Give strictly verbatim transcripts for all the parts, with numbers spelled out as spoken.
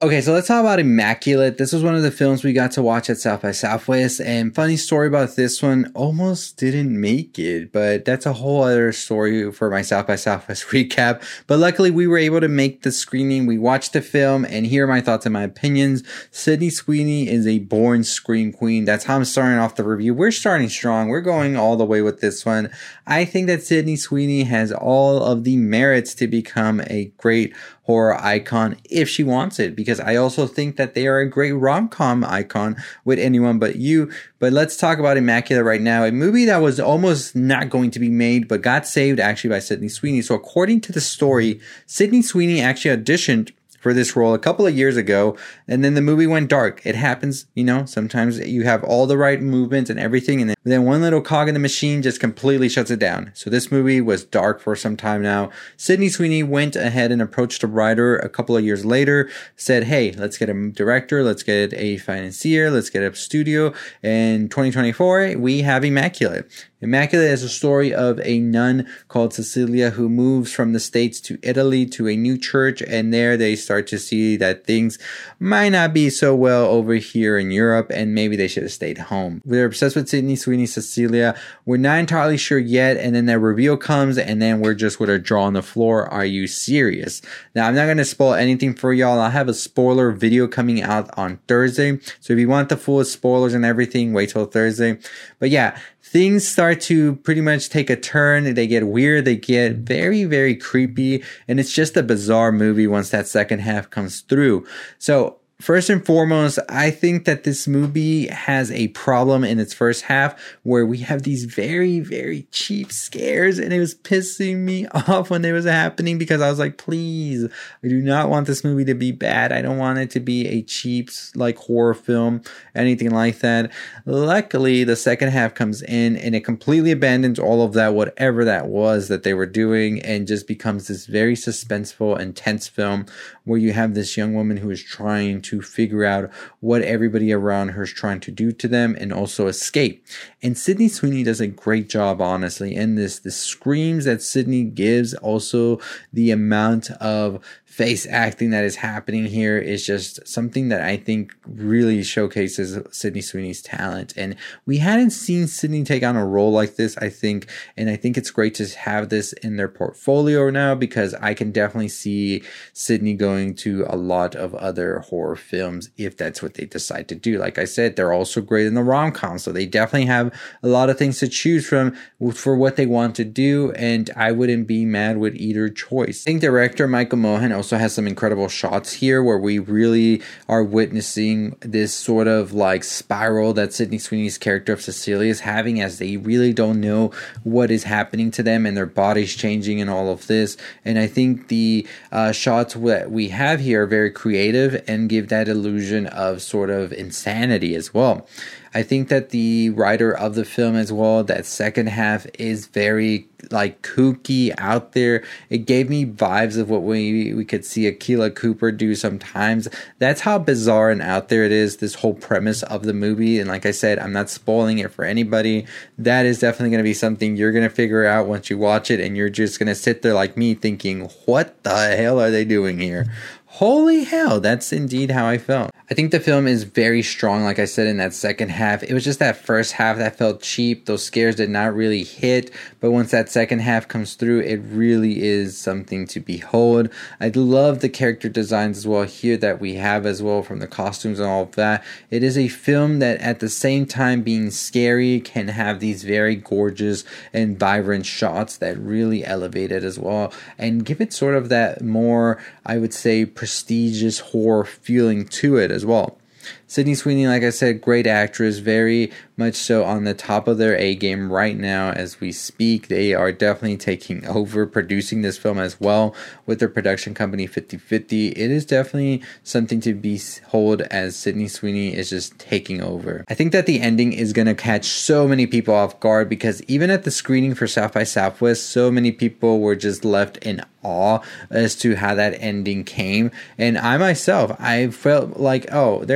Okay, so let's talk about Immaculate. This was one of the films we got to watch at South by Southwest, and funny story about this one, almost didn't make it, but that's a whole other story for my South by Southwest recap. But luckily, we were able to make the screening. We watched the film, and here are my thoughts and my opinions. Sydney Sweeney is a born scream queen. That's how I'm starting off the review. We're starting strong. We're going all the way with this one. I think that Sydney Sweeney has all of the merits to become a great horror icon if she wants it, because I also think that they are a great rom-com icon with Anyone But You. But let's talk about Immaculate right now, a movie that was almost not going to be made but got saved actually by Sydney Sweeney. So according to the story, Sydney Sweeney actually auditioned for this role a couple of years ago, and then the movie went dark. It happens, you know, sometimes you have all the right movements and everything, and then one little cog in the machine just completely shuts it down. So this movie was dark for some time now. Sydney Sweeney went ahead and approached the writer a couple of years later, said, hey, let's get a director, let's get a financier, let's get a studio. In twenty twenty-four, we have Immaculate. Immaculate is a story of a nun called Cecilia who moves from the States to Italy to a new church, and there they start to see that things might not be so well over here in Europe, and maybe they should have stayed home. We're obsessed with Sydney Sweeney, Cecilia. We're not entirely sure yet, and then that reveal comes, and then we're just with our jaw on the floor. Are you serious? Now, I'm not going to spoil anything for y'all. I'll have a spoiler video coming out on Thursday, so if you want the full spoilers and everything, wait till Thursday. But yeah, things start to pretty much take a turn. They get weird. They get very, very creepy. And it's just a bizarre movie once that second half comes through. So first and foremost, I think that this movie has a problem in its first half where we have these very, very cheap scares, and it was pissing me off when they was happening because I was like, please, I do not want this movie to be bad. I don't want it to be a cheap, like, horror film, anything like that. Luckily, the second half comes in and it completely abandons all of that, whatever that was that they were doing, and just becomes this very suspenseful, intense film where you have this young woman who is trying to to figure out what everybody around her is trying to do to them and also escape. And Sydney Sweeney does a great job, honestly, in this. The screams that Sydney gives, also the amount of face acting that is happening here is just something that I think really showcases Sydney Sweeney's talent. And we hadn't seen Sydney take on a role like this, I think, and I think it's great to have this in their portfolio now, because I can definitely see Sydney going to a lot of other horror films if that's what they decide to do. Like I said, they're also great in the rom-com, so they definitely have a lot of things to choose from for what they want to do, and I wouldn't be mad with either choice. I think director Michael Mohan also has some incredible shots here where we really are witnessing this sort of like spiral that Sydney Sweeney's character of Cecilia is having, as they really don't know what is happening to them and their bodies changing and all of this. And I think the uh, shots that we have here are very creative and give that illusion of sort of insanity as well. I think that the writer of the film as well, that second half is very like kooky, out there. It gave me vibes of what we we could see Akilah Cooper do sometimes. That's how bizarre and out there it is, this whole premise of the movie. And like I said, I'm not spoiling it for anybody. That is definitely going to be something you're going to figure out once you watch it, and you're just going to sit there like me thinking, what the hell are they doing here? Holy hell, that's indeed how I felt. I think the film is very strong, like I said, in that second half. It was just that first half that felt cheap. Those scares did not really hit. But once that second half comes through, it really is something to behold. I love the character designs as well here that we have as well, from the costumes and all of that. It is a film that at the same time being scary can have these very gorgeous and vibrant shots that really elevate it as well and give it sort of that more, I would say, prestigious horror feeling to it as well. Sydney Sweeney, like I said, great actress, very much so on the top of their A game right now as we speak. They are definitely taking over producing this film as well with their production company fifty fifty. It is definitely something to behold as Sydney Sweeney is just taking over. I think that the ending is going to catch so many people off guard, because even at the screening for South by Southwest, so many people were just left in awe as to how that ending came. And I myself, I felt like, oh, they're not going to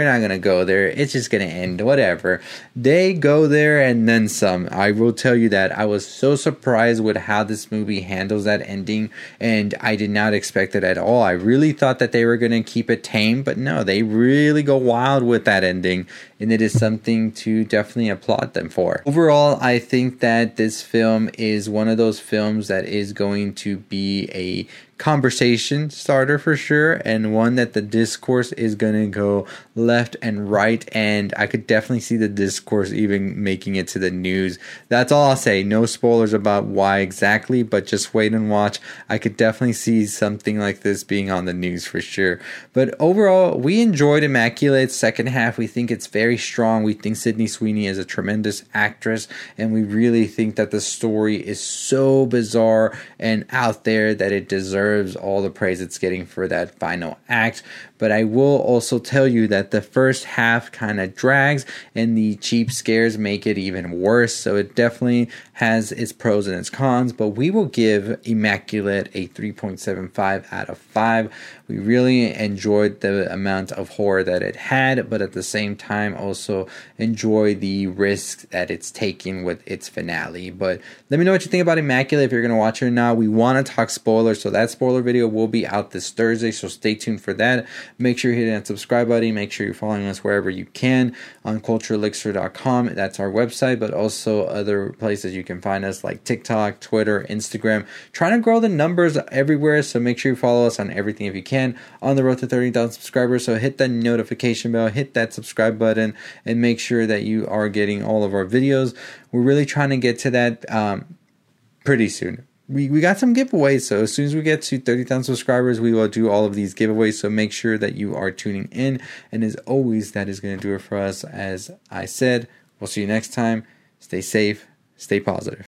go there. It's just going to end, whatever. They go there and then some. I will tell you that I was so surprised with how this movie handles that ending, and I did not expect it at all. I really thought that they were going to keep it tame, but no, they really go wild with that ending, and it is something to definitely applaud them for. Overall, I think that this film is one of those films that is going to be a conversation starter for sure, and one that the discourse is going to go left and right, and I could definitely see the discourse even making it to the news. That's all I'll say. No spoilers about why exactly, but just wait and watch. I could definitely see something like this being on the news for sure. But overall, we enjoyed Immaculate's second half. We think it's very strong. We think Sydney Sweeney is a tremendous actress, and we really think that the story is so bizarre and out there that it deserves all the praise it's getting for that final act. But I will also tell you that the first half kind of drags, and the cheap scares make it even worse. So it definitely has its pros and its cons, but we will give Immaculate a three point seven five out of five. We really enjoyed the amount of horror that it had, but at the same time also enjoy the risk that it's taking with its finale. But let me know what you think about Immaculate, if you're going to watch it or not. We want to talk spoilers, so that spoiler video will be out this Thursday, so stay tuned for that. Make sure you hit that subscribe button. Make sure you're following us wherever you can on culture elixir dot com. That's our website, but also other places you can find us like TikTok, Twitter, Instagram. Trying to grow the numbers everywhere, so make sure you follow us on everything if you can. On the road to thirty thousand subscribers, so hit that notification bell, hit that subscribe button, and make sure that you are getting all of our videos. We're really trying to get to that um, pretty soon. We, we got some giveaways, so as soon as we get to thirty thousand subscribers, we will do all of these giveaways, so make sure that you are tuning in. And as always, that is going to do it for us. As I said, we'll see you next time. Stay safe, stay positive.